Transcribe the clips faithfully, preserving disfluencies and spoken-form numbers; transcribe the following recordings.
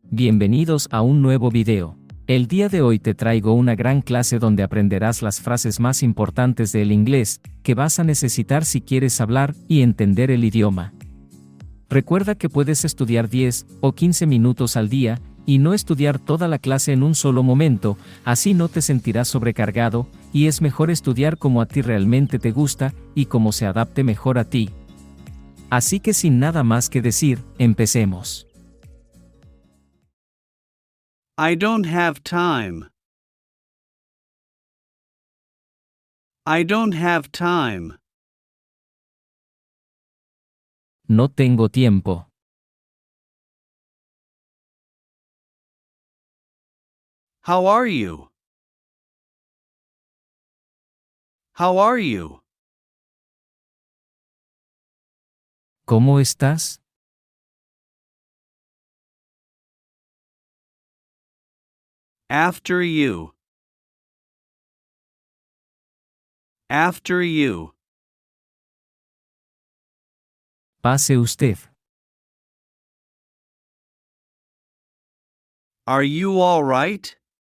Bienvenidos a un nuevo video. El día de hoy te traigo una gran clase donde aprenderás las frases más importantes del inglés, que vas a necesitar si quieres hablar y entender el idioma. Recuerda que puedes estudiar diez o quince minutos al día, y no estudiar toda la clase en un solo momento, así no te sentirás sobrecargado, y es mejor estudiar como a ti realmente te gusta, y como se adapte mejor a ti. Así que sin nada más que decir, empecemos. I don't have time. I don't have time. No tengo tiempo. How are you? How are you? ¿Cómo estás? After you. After you. Pase usted. Are you all right?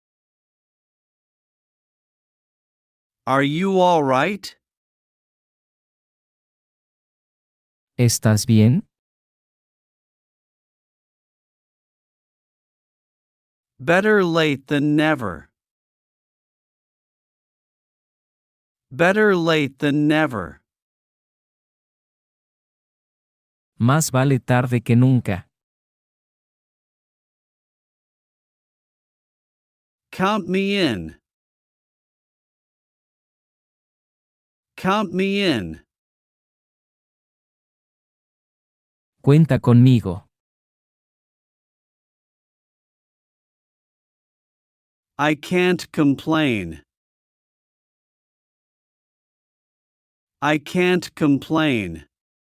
Are you all right? ¿Estás bien? Better late than never. Better late than never. Más vale tarde que nunca. Count me in. Count me in. Cuenta conmigo. I can't complain. I can't complain.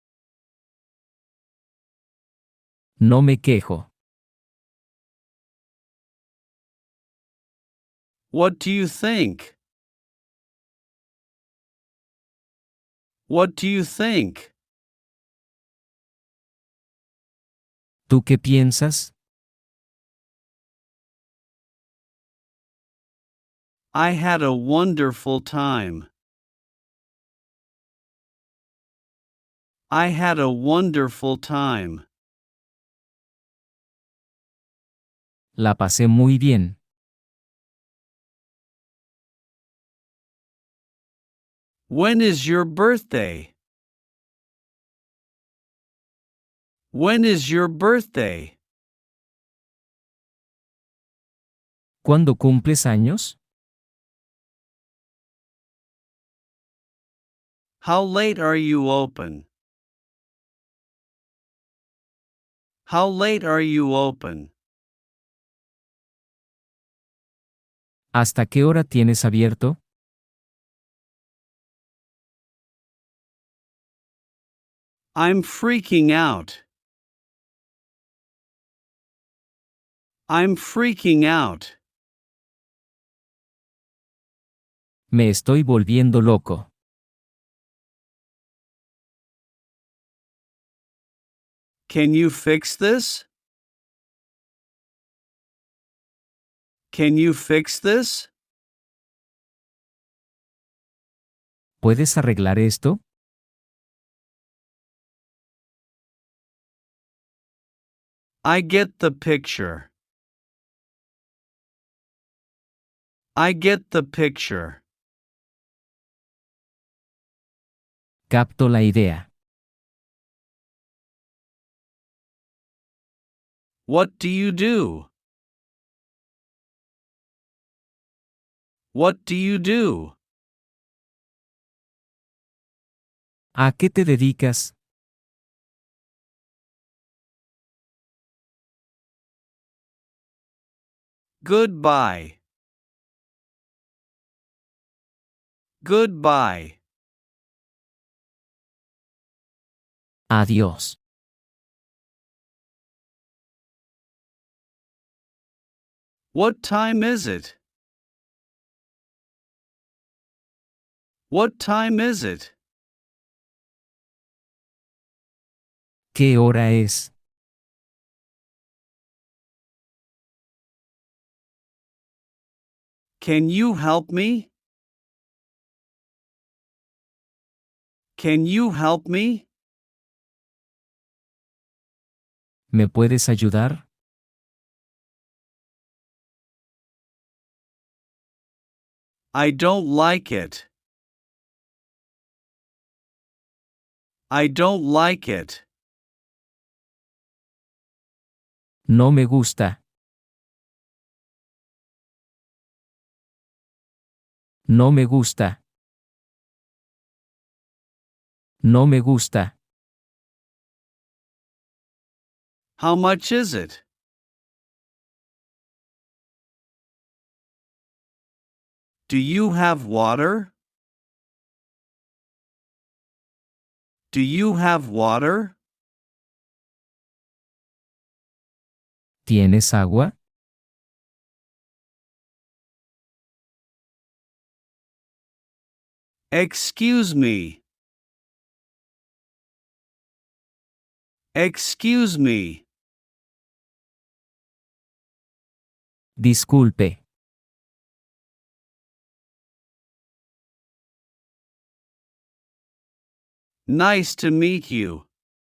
No me quejo. What do you think? What do you think? ¿Tú qué piensas? I had a wonderful time. I had a wonderful time. La pasé muy bien. When is your birthday? When is your birthday? ¿Cuándo cumples años? How late are you open? How late are you open? ¿Hasta qué hora tienes abierto? I'm freaking out. I'm freaking out. Me estoy volviendo loco. Can you fix this? Can you fix this? ¿Puedes arreglar esto? I get the picture. I get the picture. Capto la idea. What do you do? What do you do? ¿A qué te dedicas? Goodbye. Goodbye. Adiós. What time is it? What time is it? ¿Qué hora es? Can you help me? Can you help me? ¿Me puedes ayudar? I don't like it. I don't like it. No me gusta. No me gusta. No me gusta. How much is it? Do you have water? Do you have water? ¿Tienes agua? Excuse me. Excuse me. Disculpe. Nice to meet you.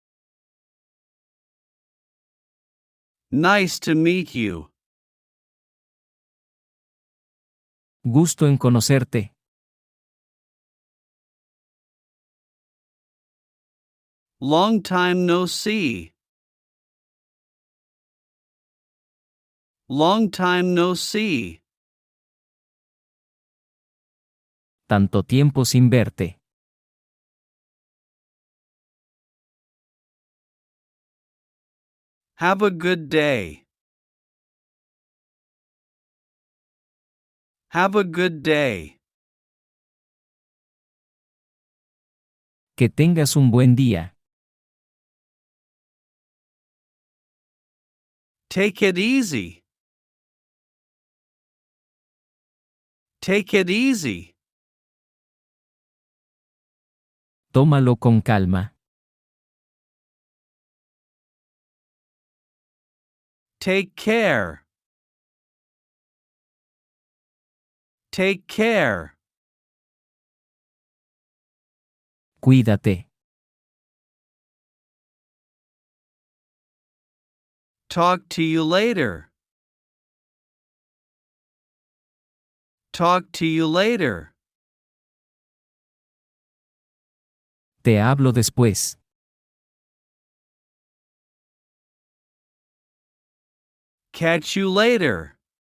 Nice to meet you. Gusto en conocerte. Long time no see. Long time no see. Tanto tiempo sin verte. Have a good day. Have a good day. Que tengas un buen día. Take it easy. Take it easy. Tómalo con calma. Take care. Take care. Cuídate. Talk to you later. Talk to you later. Te hablo después. Catch you later.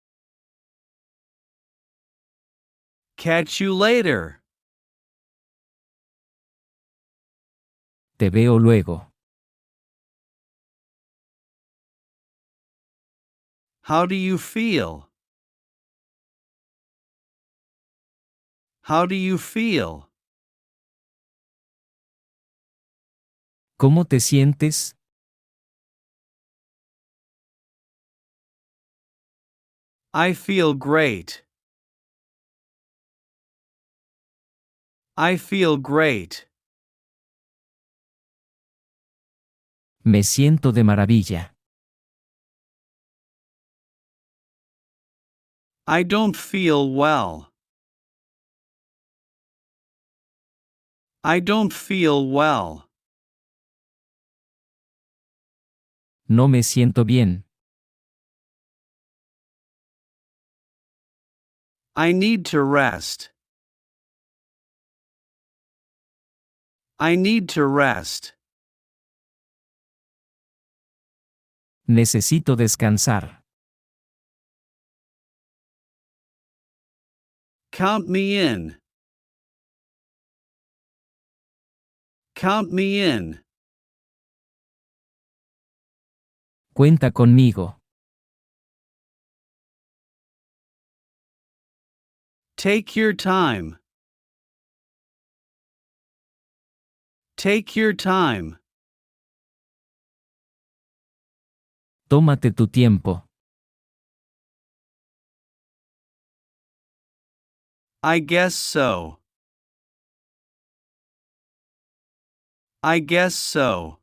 Catch you later. Te veo luego. How do you feel? How do you feel? ¿Cómo te sientes? I feel great. I feel great. Me siento de maravilla. I don't feel well. I don't feel well. No me siento bien. I need to rest. I need to rest. Necesito descansar. Count me in. Count me in. Cuenta conmigo. Take your time. Take your time. Tómate tu tiempo. I guess so. I guess so.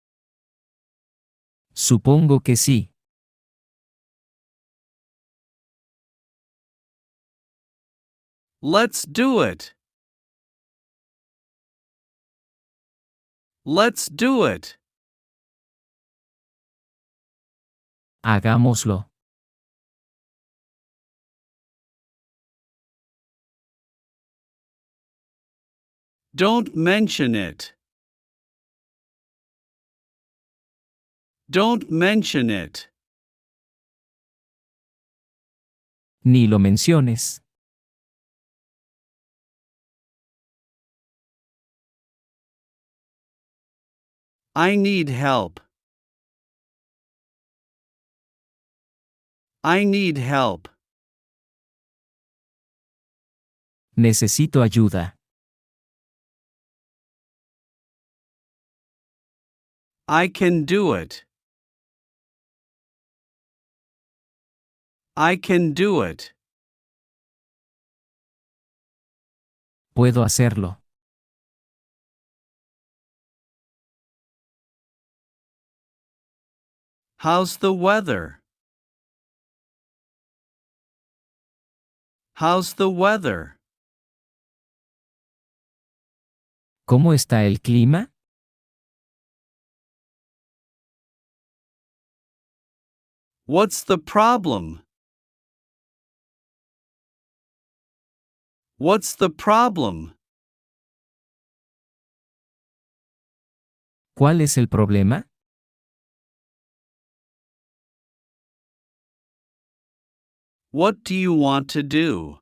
Supongo que sí. Let's do it. Let's do it. Hagámoslo. Don't mention it. Don't mention it. Ni lo menciones. I need help. I need help. Necesito ayuda. I can do it. I can do it. Puedo hacerlo. How's the weather? How's the weather? ¿Cómo está el clima? What's the problem? What's the problem? ¿Cuál es el problema? What do you want to do?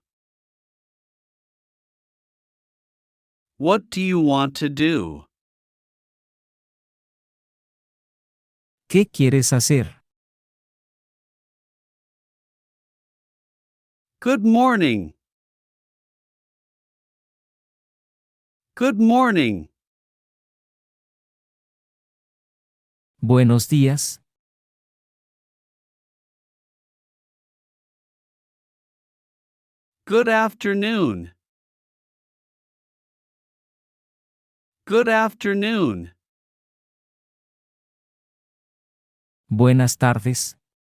What do you want to do? ¿Qué quieres hacer? Good morning. Good morning. Buenos días. Good afternoon. Good afternoon. Buenas tardes.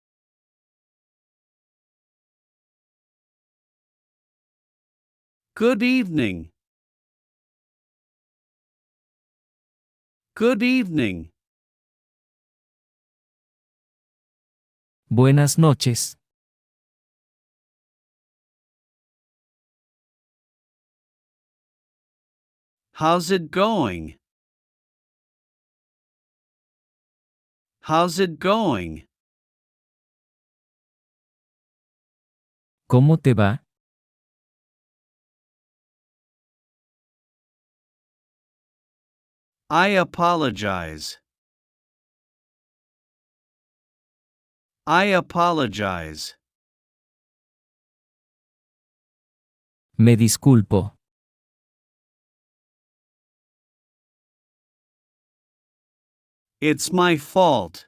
Good evening. Good evening. Buenas noches. How's it going? How's it going? ¿Cómo te va? I apologize. I apologize. Me disculpo. It's my fault.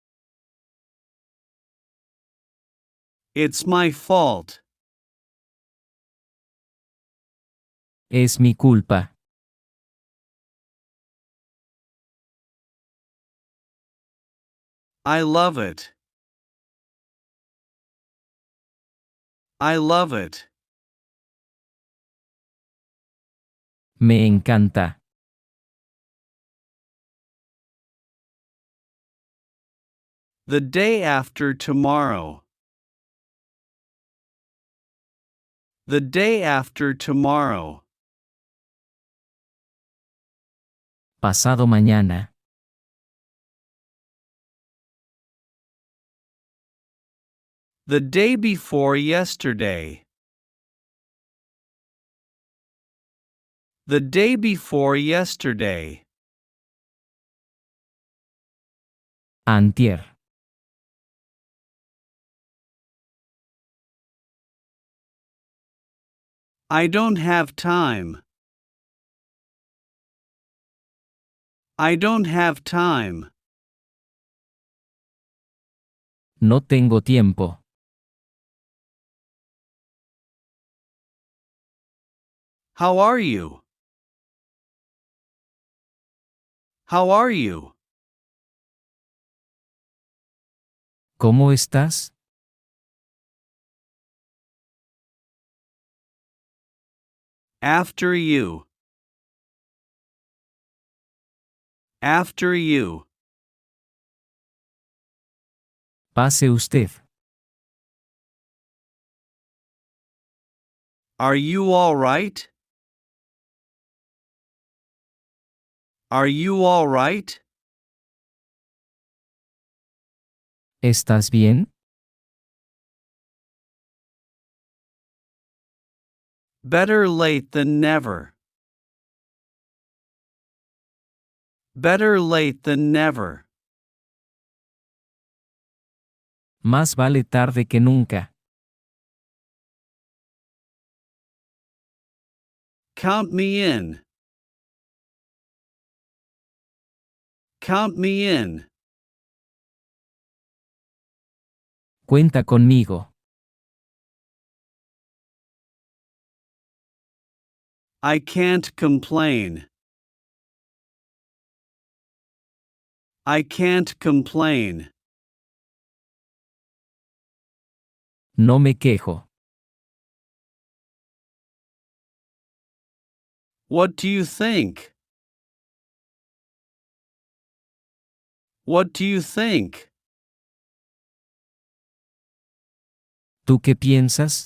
It's my fault. Es mi culpa. I love it. I love it. Me encanta. The day after tomorrow. The day after tomorrow. Pasado mañana. The day before yesterday. The day before yesterday. Antier. I don't have time. I don't have time. No tengo tiempo. How are you? How are you? ¿Cómo estás? After you. After you. Pase usted. Are you all right? Are you all right? ¿Estás bien? Better late than never. Better late than never. Más vale tarde que nunca. Count me in. Count me in. Cuenta conmigo. I can't complain. I can't complain. No me quejo. What do you think? What do you think? ¿Tú qué piensas?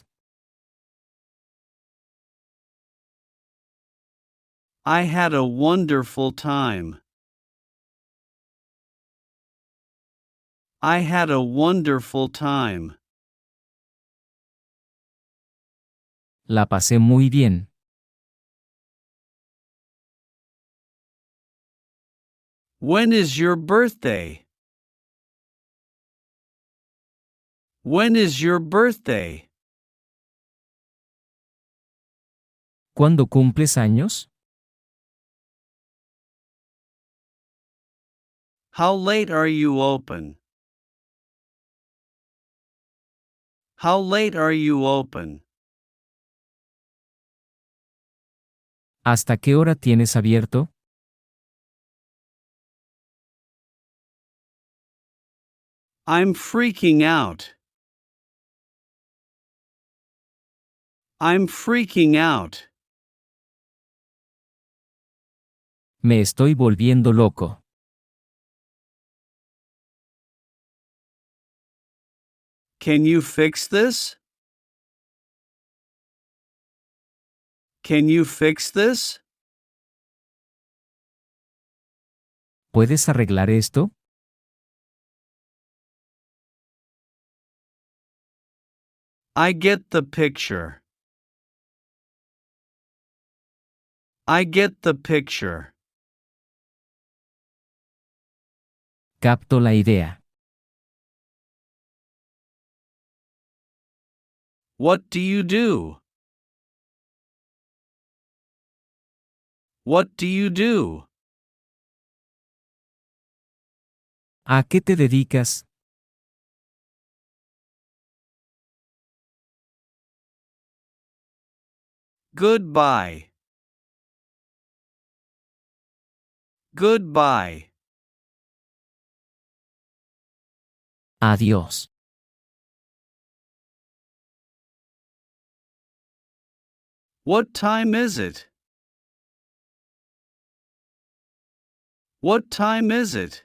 I had a wonderful time. I had a wonderful time. La pasé muy bien. When is your birthday? When is your birthday? ¿Cuándo cumples años? How late are you open? How late are you open? ¿Hasta qué hora tienes abierto? I'm freaking out. I'm freaking out. Me estoy volviendo loco. Can you fix this? Can you fix this? ¿Puedes arreglar esto? I get the picture. I get the picture. Capto la idea. What do you do? What do you do? ¿A qué te dedicas? Goodbye. Goodbye. Adiós. What time is it? What time is it?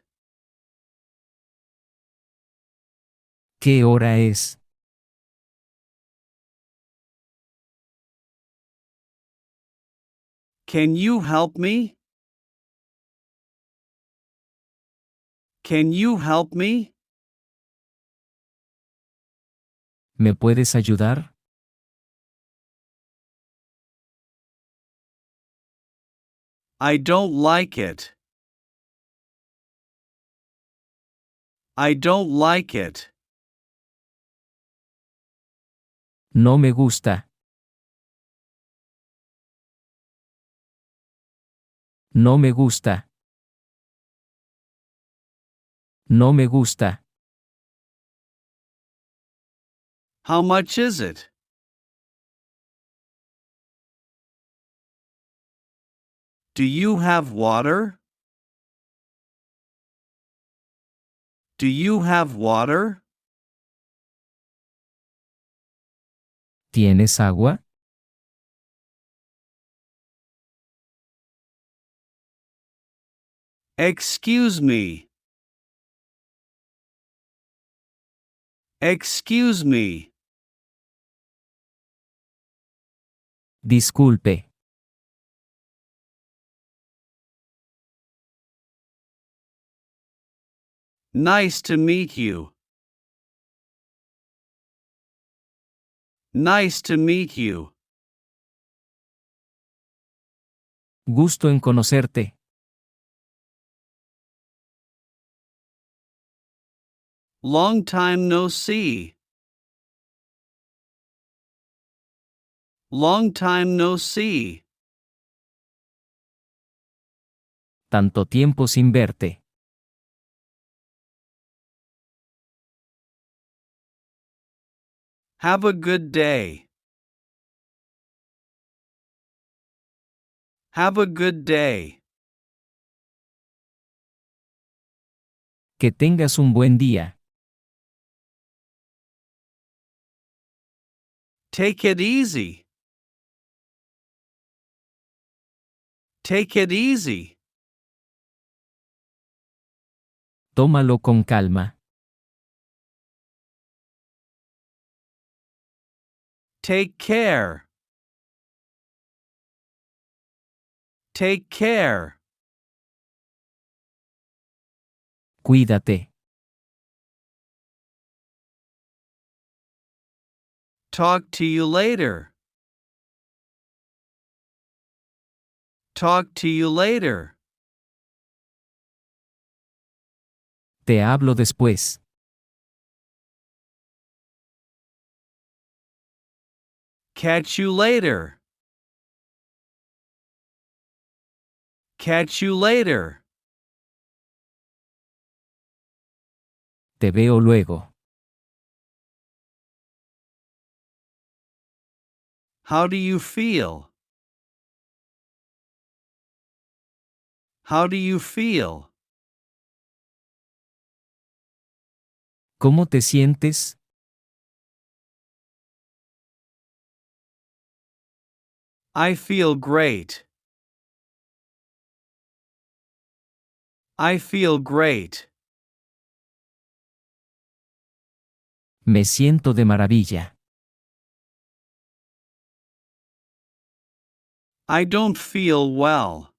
¿Qué hora es? Can you help me? Can you help me? ¿Me puedes ayudar? I don't like it. I don't like it. No me gusta. No me gusta. No me gusta. How much is it? Do you have water? Do you have water? ¿Tienes agua? Excuse me. Excuse me. Disculpe. Nice to meet you. Nice to meet you. Gusto en conocerte. Long time no see. Long time no see. Tanto tiempo sin verte. Have a good day. Have a good day. Que tengas un buen día. Take it easy. Take it easy. Tómalo con calma. Take care. Take care. Cuídate. Talk to you later. Talk to you later. Te hablo después. Catch you later. Catch you later. Te veo luego. How do you feel? How do you feel? ¿Cómo te sientes? I feel great. I feel great. Me siento de maravilla. I don't feel well.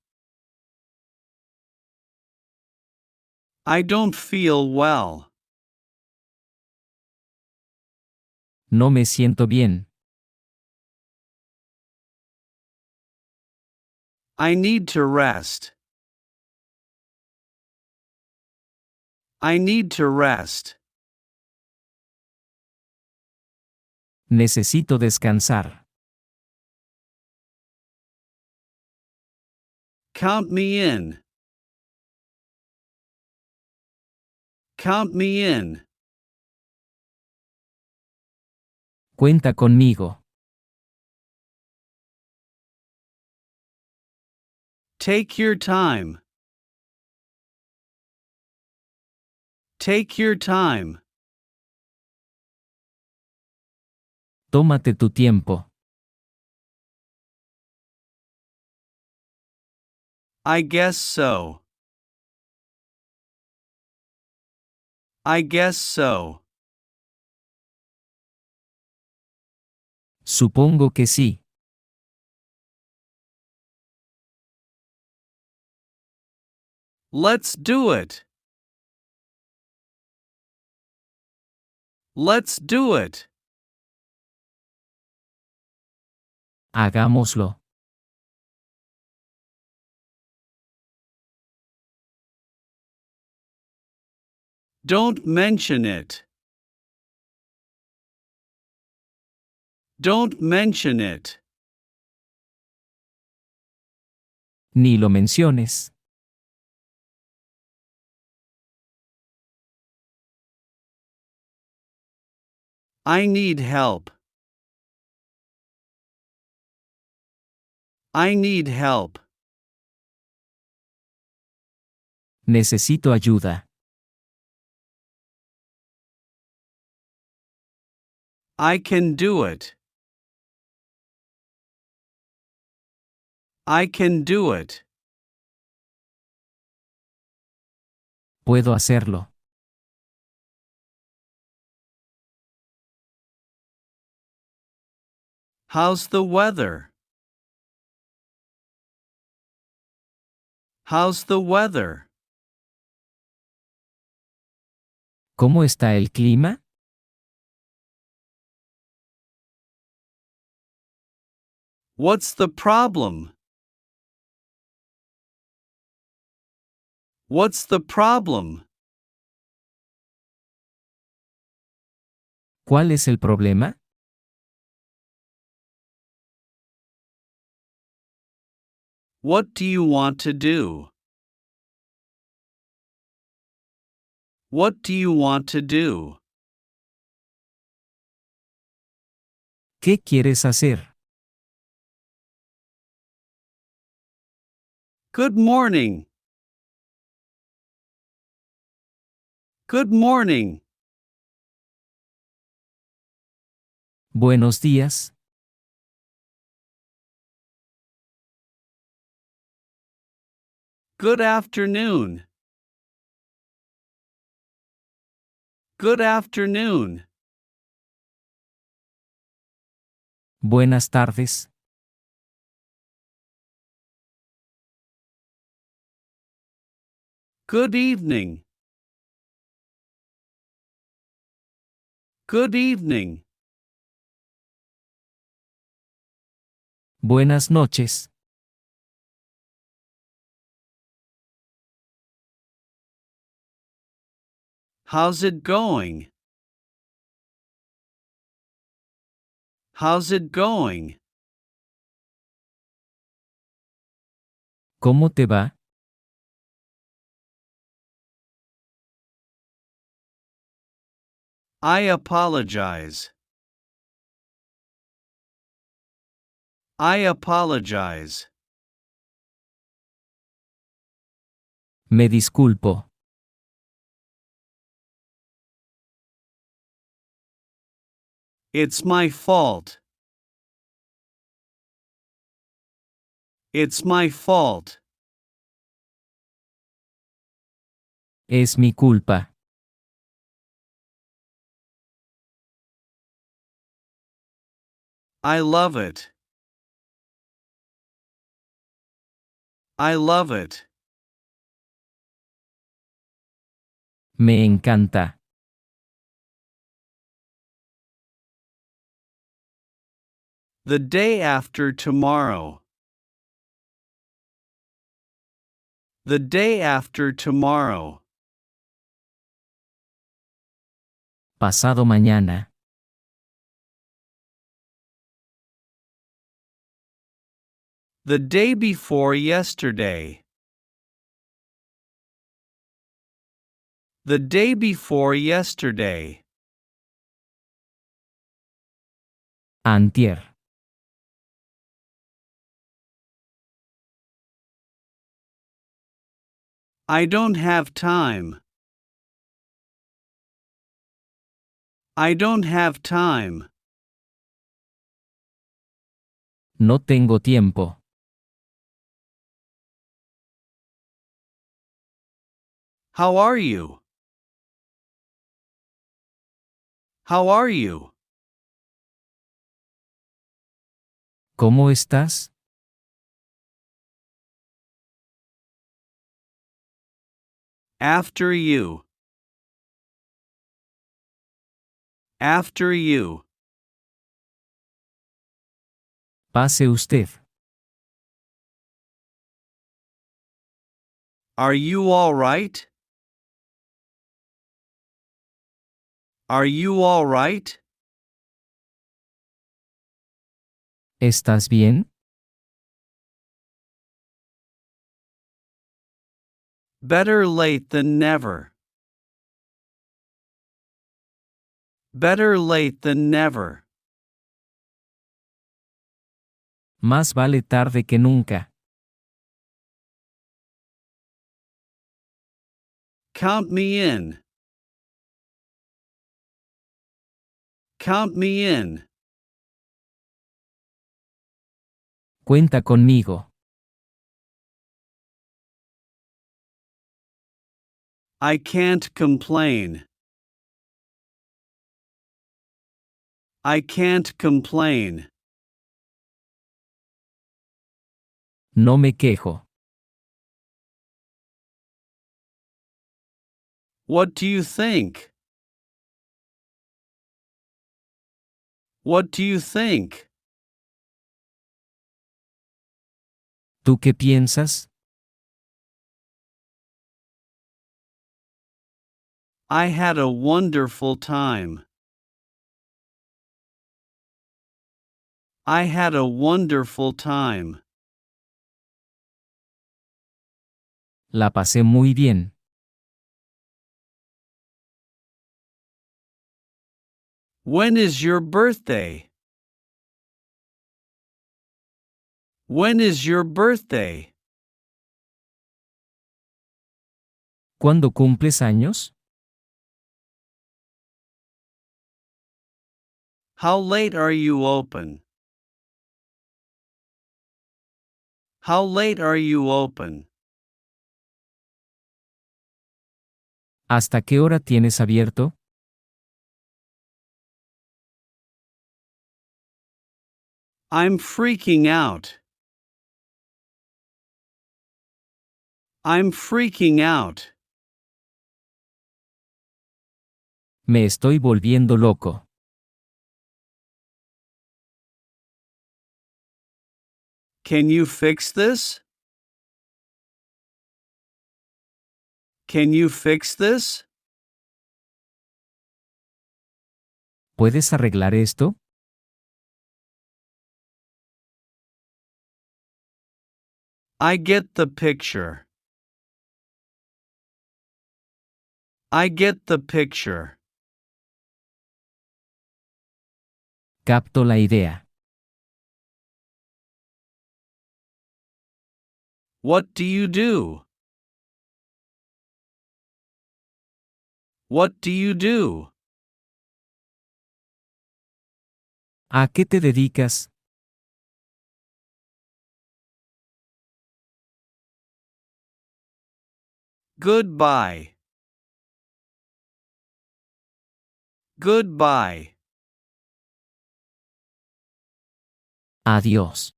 I don't feel well. No me siento bien. I need to rest. I need to rest. Necesito descansar. Count me in. Count me in. Cuenta conmigo. Take your time. Take your time. Tómate tu tiempo. I guess so. I guess so. Supongo que sí. Let's do it. Let's do it. Hagámoslo. Don't mention it. Don't mention it. Ni lo menciones. I need help. I need help. Necesito ayuda. I can do it. I can do it. Puedo hacerlo. How's the weather? How's the weather? ¿Cómo está el clima? What's the problem? What's the problem? ¿Cuál es el problema? What do you want to do? What do you want to do? ¿Qué quieres hacer? Good morning. Good morning. Buenos días. Good afternoon. Good afternoon. Buenas tardes. Good evening. Good evening. Buenas noches. How's it going? How's it going? ¿Cómo te va? I apologize. I apologize. Me disculpo. It's my fault. It's my fault. Es mi culpa. I love it. I love it. Me encanta. The day after tomorrow. The day after tomorrow. Pasado mañana. The day before yesterday. The day before yesterday. Antier. I don't have time. I don't have time. No tengo tiempo. How are you? How are you? ¿Cómo estás? After you. After you. Pase usted. Are you all right? Are you all right? ¿Estás bien? Better late than never. Better late than never. Más vale tarde que nunca. Count me in. Count me in. Cuenta conmigo. I can't complain. I can't complain. No me quejo. What do you think? What do you think? ¿Tú qué piensas? I had a wonderful time. I had a wonderful time. La pasé muy bien. When is your birthday? When is your birthday? ¿Cuándo cumples años? How late are you open? How late are you open? ¿Hasta qué hora tienes abierto? I'm freaking out. I'm freaking out. Me estoy volviendo loco. Can you fix this? Can you fix this? ¿Puedes arreglar esto? I get the picture. I get the picture. Capto la idea. What do you do? What do you do? ¿A qué te dedicas? Goodbye. Goodbye. Adiós.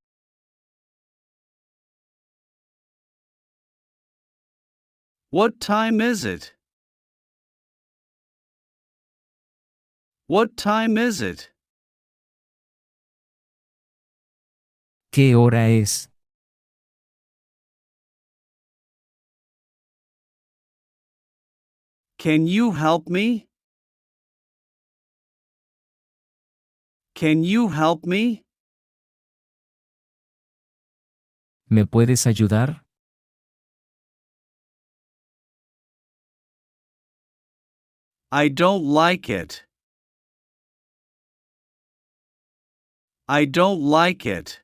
What time is it? What time is it? ¿Qué hora es? Can you help me? Can you help me? ¿Me puedes ayudar? I don't like it. I don't like it.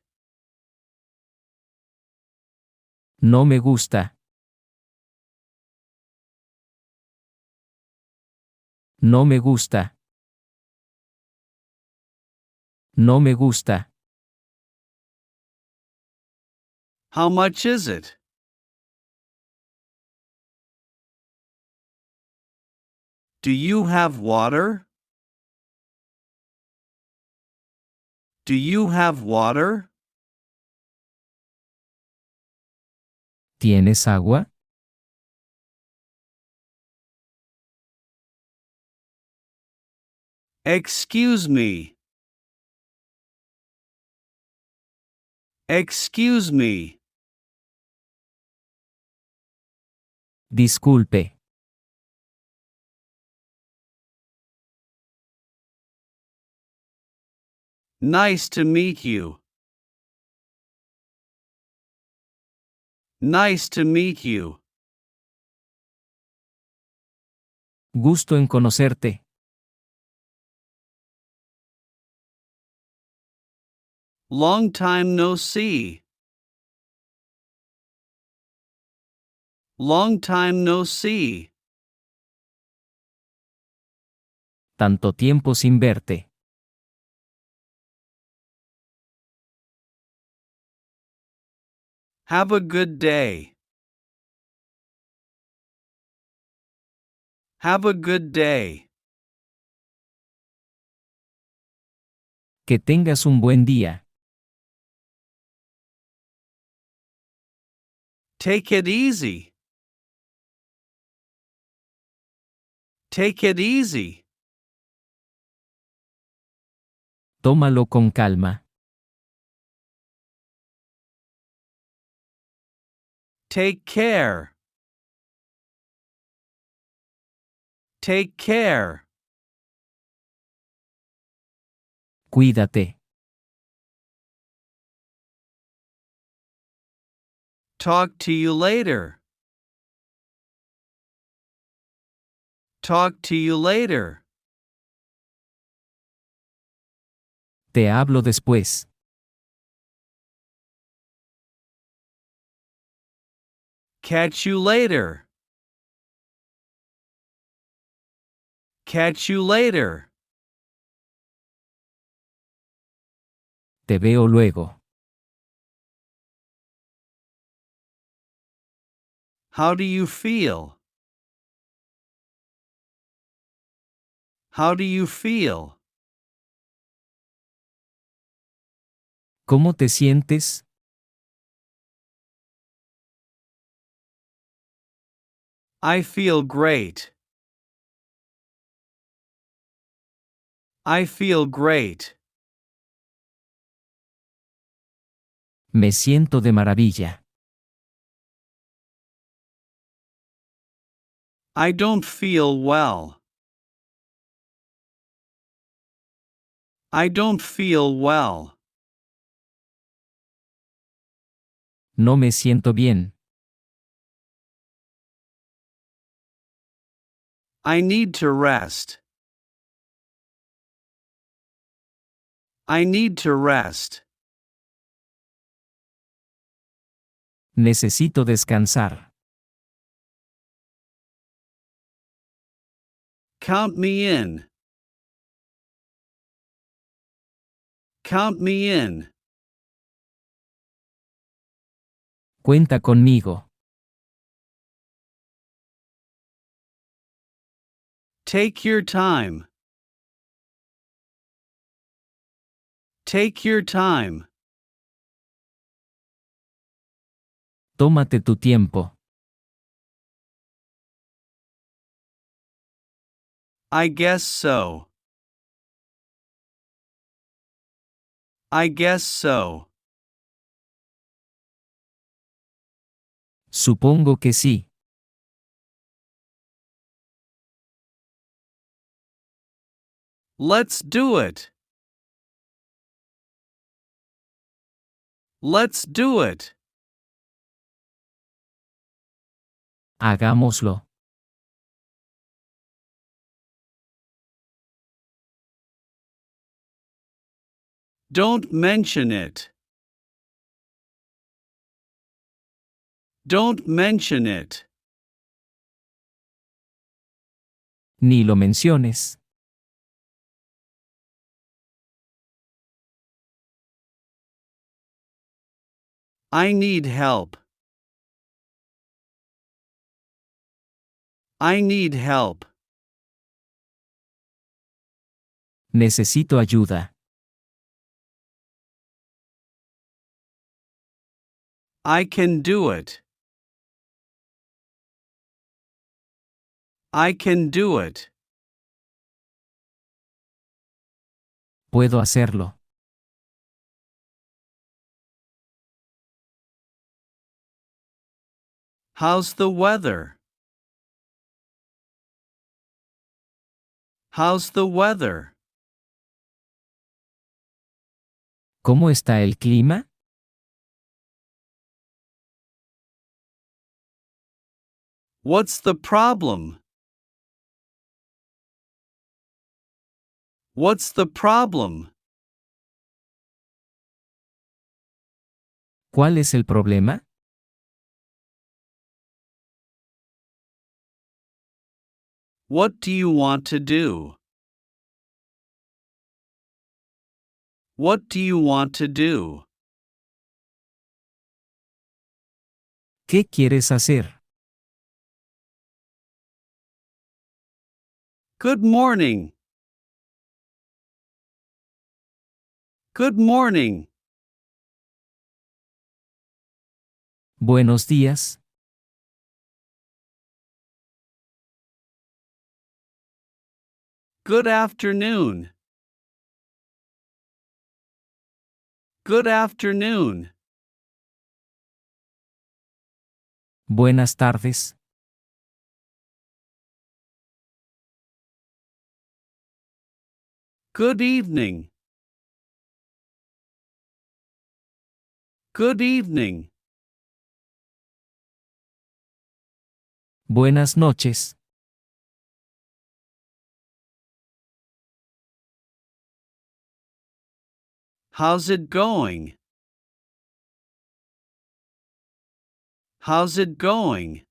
No me gusta. No me gusta. No me gusta. How much is it? Do you have water? Do you have water? ¿Tienes agua? Excuse me. Excuse me. Disculpe. Nice to meet you. Nice to meet you. Gusto en conocerte. Long time no see. Long time no see. Tanto tiempo sin verte. Have a good day. Have a good day. Que tengas un buen día. Take it easy. Take it easy. Tómalo con calma. Take care. Take care. Cuídate. Talk to you later. Talk to you later. Te hablo después. Catch you later. Catch you later. Te veo luego. How do you feel? How do you feel? ¿Cómo te sientes? I feel great. I feel great. Me siento de maravilla. I don't feel well. I don't feel well. No me siento bien. I need to rest. I need to rest. Necesito descansar. Count me in. Count me in. Cuenta conmigo. Take your time. Take your time. Tómate tu tiempo. I guess so. I guess so. Supongo que sí. Let's do it. Let's do it. Hagámoslo. Don't mention it. Don't mention it. Ni lo menciones. I need help. I need help. Necesito ayuda. I can do it. I can do it. Puedo hacerlo. How's the weather? How's the weather? ¿Cómo está el clima? What's the problem? What's the problem? ¿Cuál es el problema? What do you want to do? What do you want to do? ¿Qué quieres hacer? Good morning. Good morning. Buenos días. Good afternoon. Good afternoon. Buenas tardes. Good evening. Good evening. Buenas noches. How's it going? How's it going?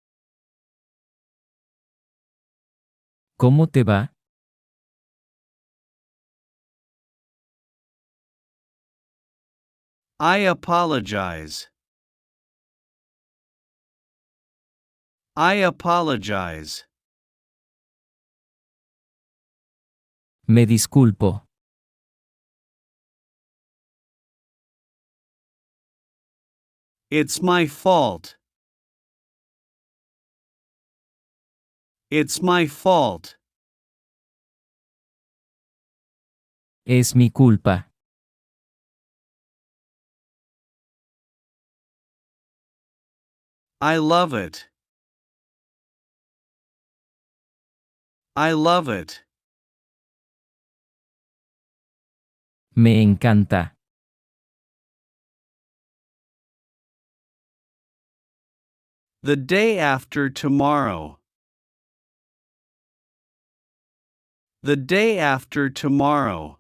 ¿Cómo te va? I apologize. I apologize. Me disculpo. It's my fault. It's my fault. Es mi culpa. I love it. I love it. Me encanta. The day after tomorrow. The day after tomorrow.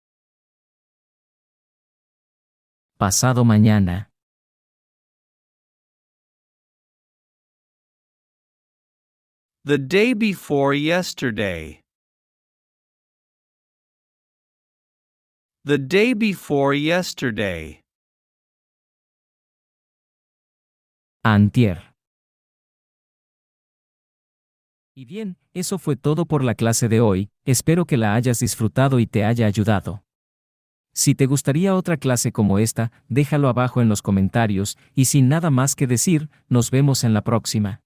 Pasado mañana. The day before yesterday. The day before yesterday. Antier. Y bien, eso fue todo por la clase de hoy, espero que la hayas disfrutado y te haya ayudado. Si te gustaría otra clase como esta, déjalo abajo en los comentarios, y sin nada más que decir, nos vemos en la próxima.